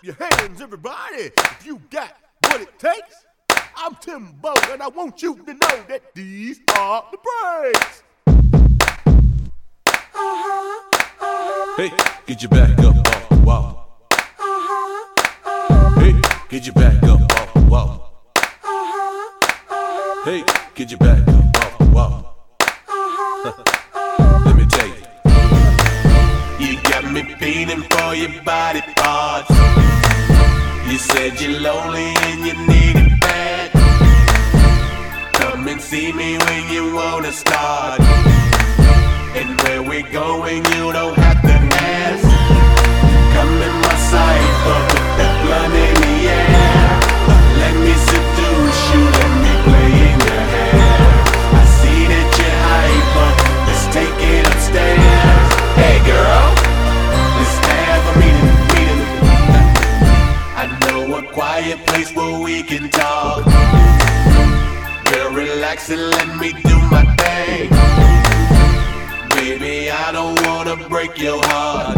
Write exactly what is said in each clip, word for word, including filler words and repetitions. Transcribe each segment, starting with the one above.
your hands, everybody, if you got what it takes. I'm Timbo, and I want you to know that these are the breaks. Uh-huh, uh-huh. Hey, get your back up off the wall. Uh-huh, uh-huh. Hey, get your back up off the wall. Uh-huh, uh-huh. Hey, get your back up off the wall. Uh-huh, uh-huh. Let me tell you. You got me feeling for your body parts. You said you're lonely and you need it bad. Come and see me when you wanna start. And where we're going, you don't have to ask. Come in my sight, but with that blood in the air. Let me seduce you, let me play in your hair. I see that you're hype, but let's take it upstairs. Hey girl, let's have a meeting, meeting. I know a quiet place where we can talk. Girl, relax and let me do my thing. Baby, I don't wanna break your heart.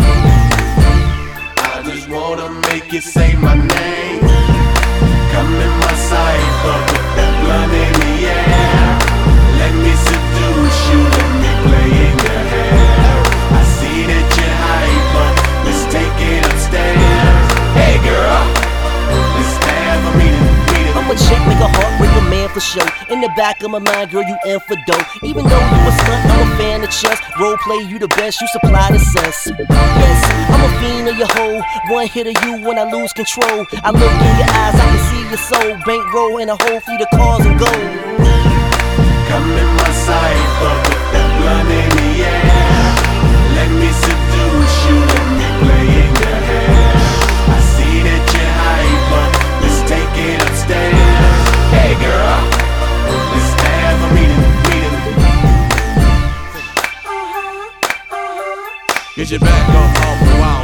I just wanna make you say my name. Come in my sight, but with that blood in the air. Let me seduce you, let me play in your hair. I see that you're hype, but let's take it upstairs. Hey girl, let's have a meeting, meeting. I'm a chick, make a heart break a man for show. In the back of my mind, girl, you in for dough. Even though you a stunt, I'm a fan of chess. Role play, you the best, you supply the sense. Yes, I'm a fiend of your hoe. One hit of you when I lose control. I look in your eyes, I can see your soul. Bankroll and a whole fleet of cars and gold. Come in my sight, but with that blood in the air. Let me seduce you, let me play in your hair. I see that you're hype, but let's take it upstairs. Hey girl, let's have a meeting, meeting. Get your back up off the wall.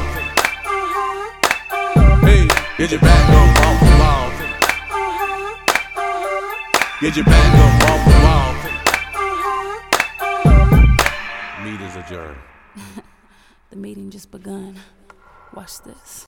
Hey, get your back up off the wall. Get your back up off the wall. Meeting's adjourned. The meeting just begun. Watch this.